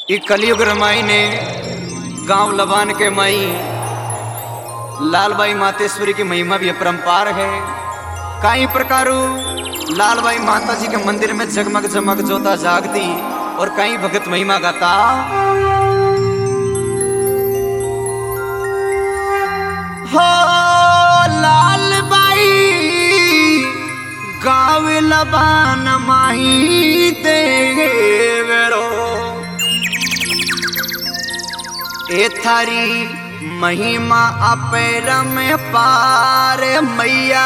ई कलयुग रमाई ने गांव लबान के माई लालबाई मातेश्वरी की महिमा भी अपरंपार है। कई प्रकारों लालबाई माता जी के मंदिर में जगमग जमग जोता जागती और कई भगत महिमा गाता। हो लालबाई गाँव लबान माही देवरो ए थारी महिमा अपेर में पार मैया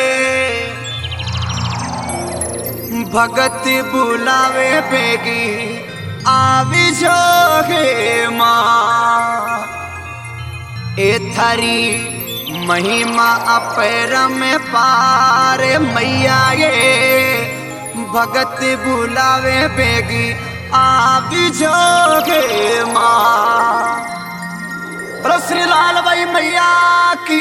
भगत बुलावे बेगी आवी जोगे माँ। ए थारी महिमा अपेर में पार मैया भगत बुलावे बेगी आवी जोगे माँ। श्री लालबाई मैया की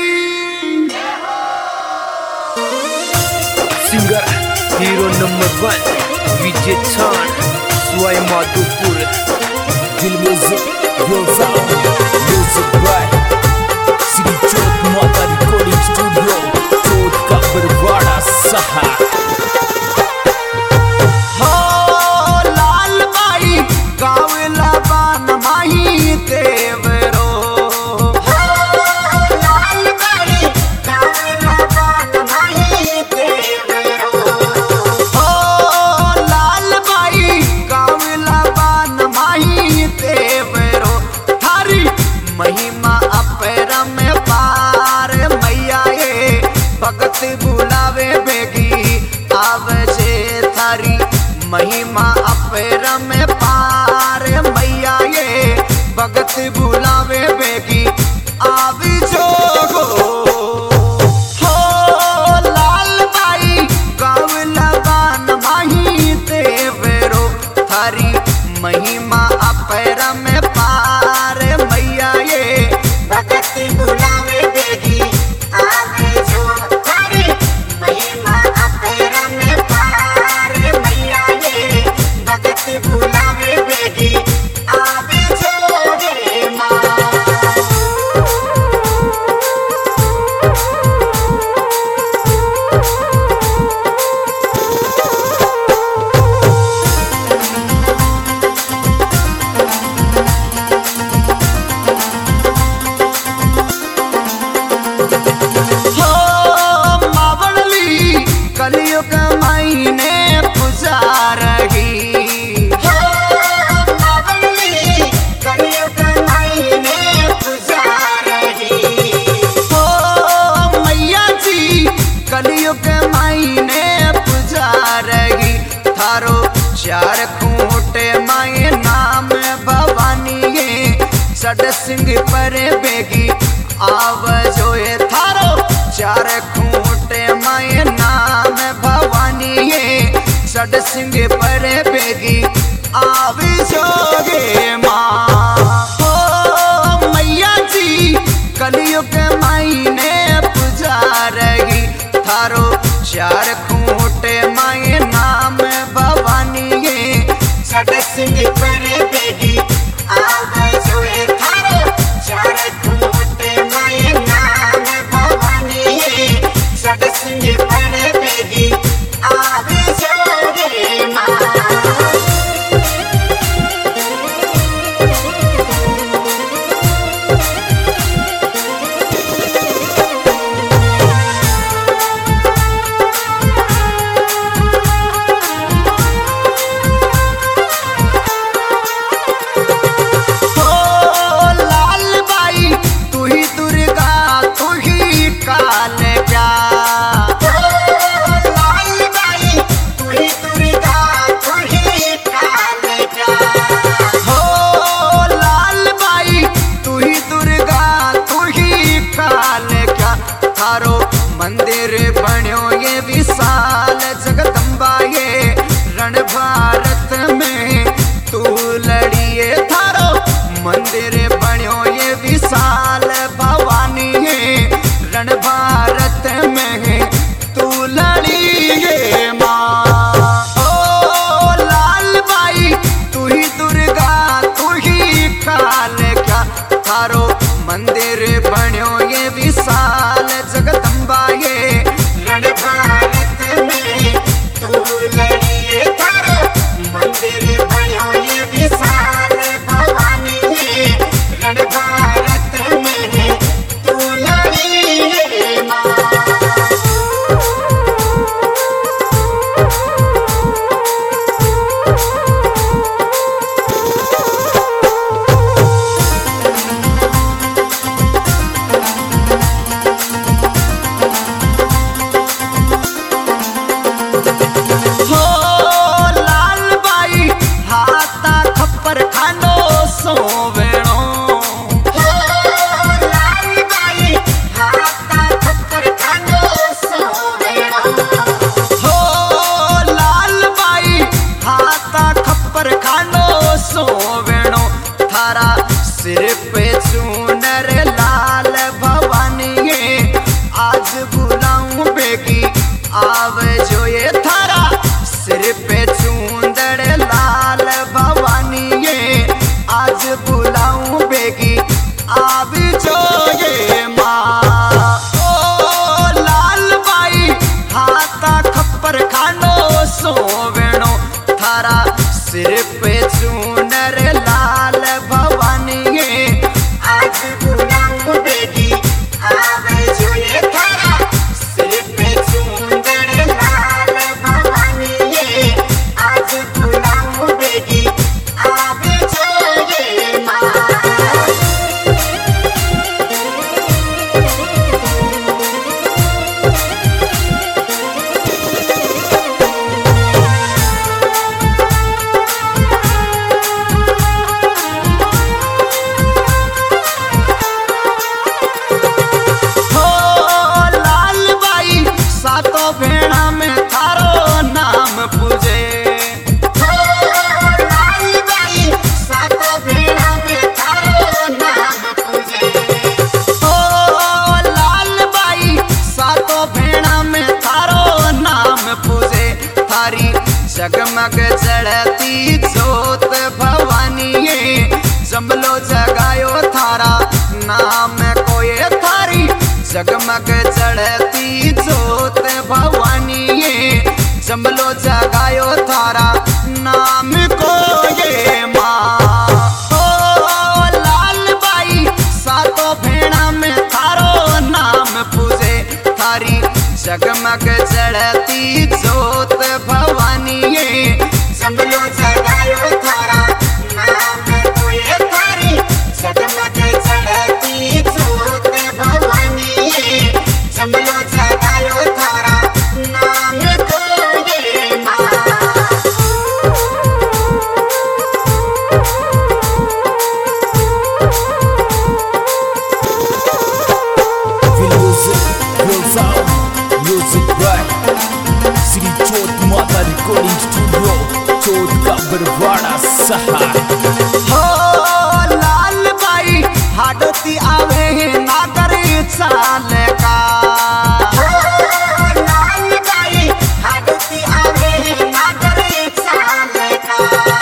सिंगर हीरो नंबर 1 विजय छान सुवाई माधोपुर दिल म्यूजिक बाय श्री चौथ माता रिकॉर्डिंग स्टूडियो चौथ का बरवाड़ा सहा। हो लालबाई गाँव लबान माही देवरो महिमा अपेर में पार मैया भगत बुलावे बेगी आवजे थारी महिमा अपेर में पार मैया भगत बुलावे बेगी आवी जोगो। हो लालबाई गाँव लबान माही देवरो थारी महिमा अपेर में पार मैया भगत बुलावे बेगी आवे जो थारी महिमा अपेर में पार मैया भगत बुलावे बेगी आवे जो रे माँ। कलयुग महीने पुजार रही कलयुग महीने पुजार रही हो मैया जी कलयुग महीने पुजार रही थारो चार खूंटे माए नाम भवानी सड सिंह पर बेगी आवजो थारो चार खूंटे माए नाम भवानी सड सिंह पर बेगी आवी जोगे माँ। हो मैया जी कलयुग महीने पुजार रही थारो चार खूंटे माए नाम भवानी सड सिंह पर बेगी आवी जोगे थारो चार खूंटे माए नाम भवानी सड सिंह पर बेगी आवी जोगे माँ। सिर पे चूनर लाल भवानी ये आज बुलाऊं बेगी आवे जो ये थारा सिर पे चूनर लाल भवानी ये आज बुलाऊं बेगी आवे जो ये माँ ओ लाल बाई हाथा खप्पर खानो सोवेणो थारा सिर पे चूनर लाल भवानी ये आज बुलाऊं बेगी आवे जो ये थारा सिर पे चूनर लाल भवानी ये आज बुलाऊं बेगी आवे जो ये माँ भेड़ा में थारो नाम पूजे लाल बाई सातो भेड़ा में थारो नाम पूजे लाल बाई सातो भेड़ा में थारो नाम पूजे थारी जगमग चढ़ती जोत भवानी ये जमलो जगायो थारा नाम कोई थारी जगमग चढ़ती जोत भवानी ये जमलो जगायो थारा नाम को ये माँ ओ लाल बाई सातो भेड़ा में थारो नाम पूजे थारी जगमग चढ़ती जोत भवानी ये जमलो जगायो थारा नाम को ये थारी जगमग चढ़ती जोत भवानी ये जमलो जगायो थारा नाम को ये माँ Music by Sri Chot Mata Recording Studio, Chot का बरवाड़ा सहार। हो लाल बाई हाडोती आवे नागर चाल का लाल बाई हाडोती आवे नागर चाल का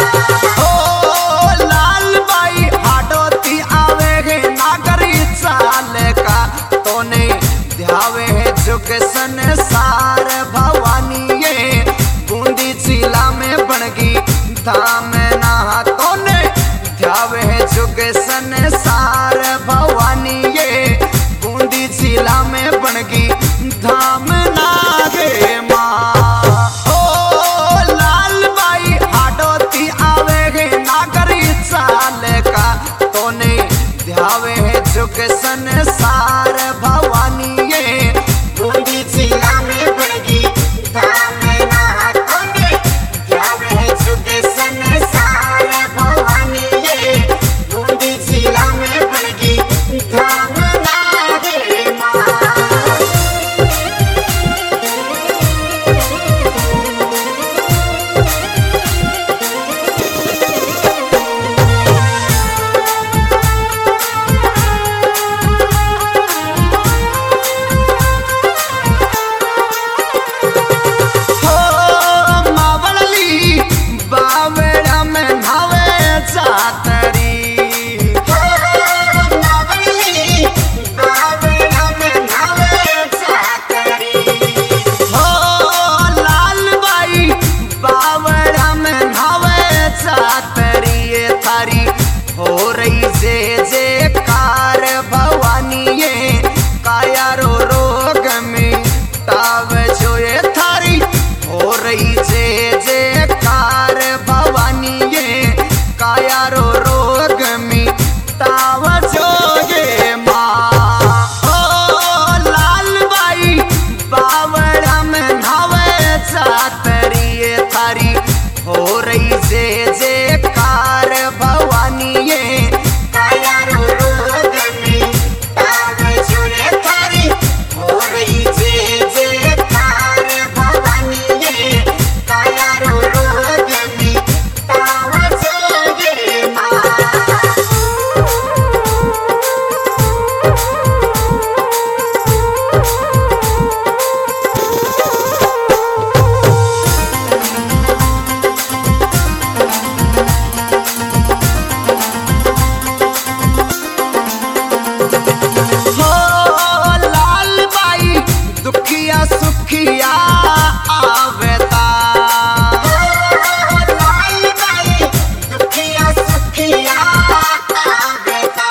हो लाल बाई हाडोती आवे नागर चाल का तोने ध्यावे जुग संसार भवानी ये बूंदी जिला में बनगी धाम ना तोने ध्यावे जुग संसार भवानी ये बूंदी जिला में बनगी धाम ना गे माँ ओ लाल बाई हाडोती आवे गे नागरी चाल का तोने ध्यावे जुग संसार भवानी ये बूंदी जिला में बनगी धाम ना तोने ध्यावे जुग संसार भवानी ये बूंदी जिला में बनगी धाम ना गे माँ हो रही जे कार भवानी ये काया रो रोग में ताव जो ये थारी हो रही जे कार भवानी ये काया रो रोग में ताव जो ये माँ ओ लाल बाई बावड़ा में नावे चातरी ये थारी हो रही जे कार भवानी ये काया रो रोग में ताव जो ये थारी हो रही जे कार भवानी ये काया रो रोग में ताव जो ये माँ सुखिया आवेता।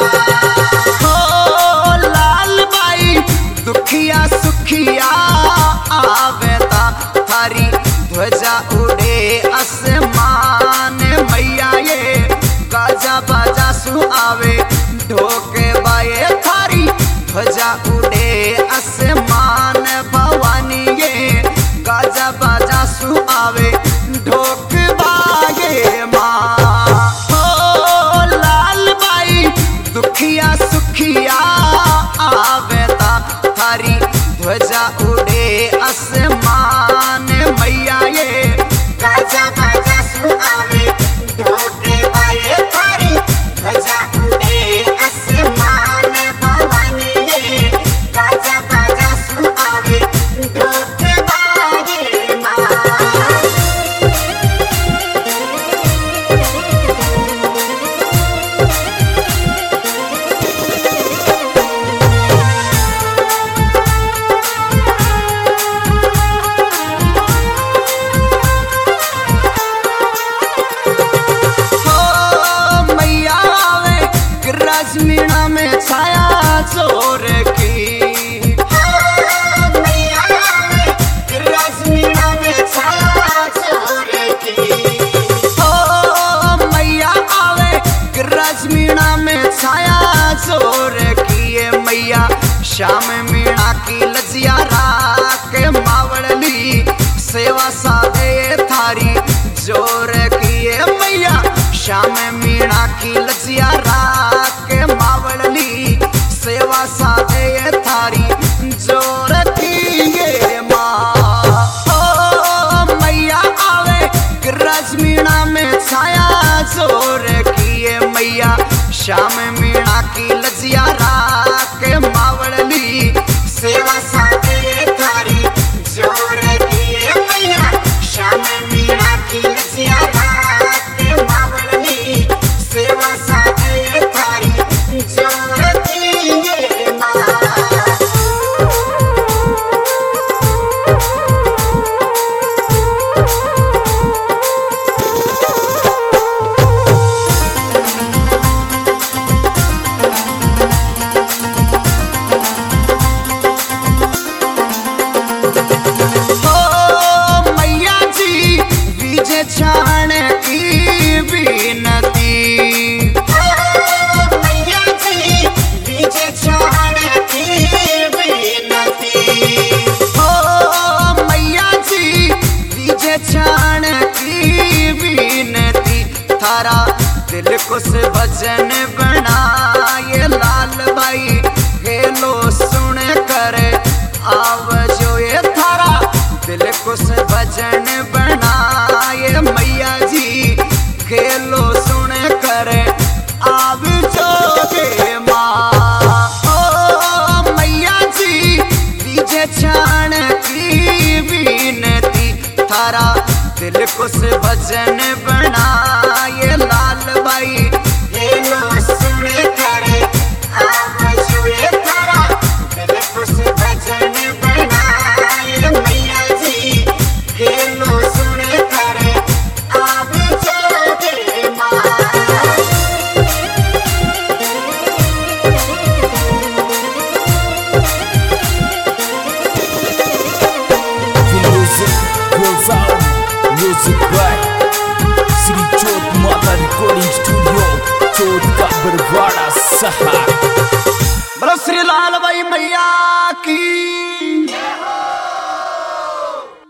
हो लाल बाई दुखिया सुखिया आवेता, थारी ध्वजा उड़े आसमान मैया ये गाजा बाजा सु आवे ढोके बाए, थारी ध्वजा उड़े आसमान भवानी ये गाजा बाजा सु आवे ढोक बागे माँ। हो लाल बाई दुखिया सुखिया आवेता, थारी ध्वजा उड़े आसमान मैया ये गाजा बाजा सु आवे ढोके बाए, थारी ध्वजा उड़े आसमान भवानी ये गाजा बाजा सु आवे ढोके बागे माँ। हो मैया आवे मीणा में छाया चोर की। मैया आवे रश्मिना में छाया चोर की। हो मैया आवे मीणा में छाया चोर की, ये मैया श्याम मीणा की लजिया राख मावड़ली सेवा साधे थारी जोर की, ये मैया श्याम मीणा की लजिया राख मावड़ली सेवा साधे थारी जोर की ये माँ। हो मैया आवे मीणा में छाया जोर की, ये मैया श्याम मीणा की लजिया राख मावड़ली सेवा साधे थारी जोर की मैया श्याम मीणा की लजिया राख मावड़ली सेवा साधे थारी जोर की ये माँ। हो मैया जी बीजे छाण की बीनती। मैया जी बीजे छाण की बीनती। हो मैया जी बीजे छाण की बीनती, थारा दिल कुछ भजन बनाए लाल बाई हेलो सुन कर आवजो, ये थारा दिल कुछ भजन बनाए मैया जी खेलो सुन कर आवजो गे माँ। ओ मैया जी बीजे छाण की बीनती, थारा दिल कुछ भजन बनाए लाल बाई हेलो सुन कर आवजो, ये थारा दिल कुछ भजन बनाए मैया जी हेलो सुन कर आवजो गे माँ। Music goes out, music by Sri Chot Mata Recording Studio, Chot ka Barwada Sahar.